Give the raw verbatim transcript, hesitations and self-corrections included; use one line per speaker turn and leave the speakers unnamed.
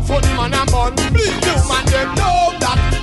funny man and bun. Please, you man them know that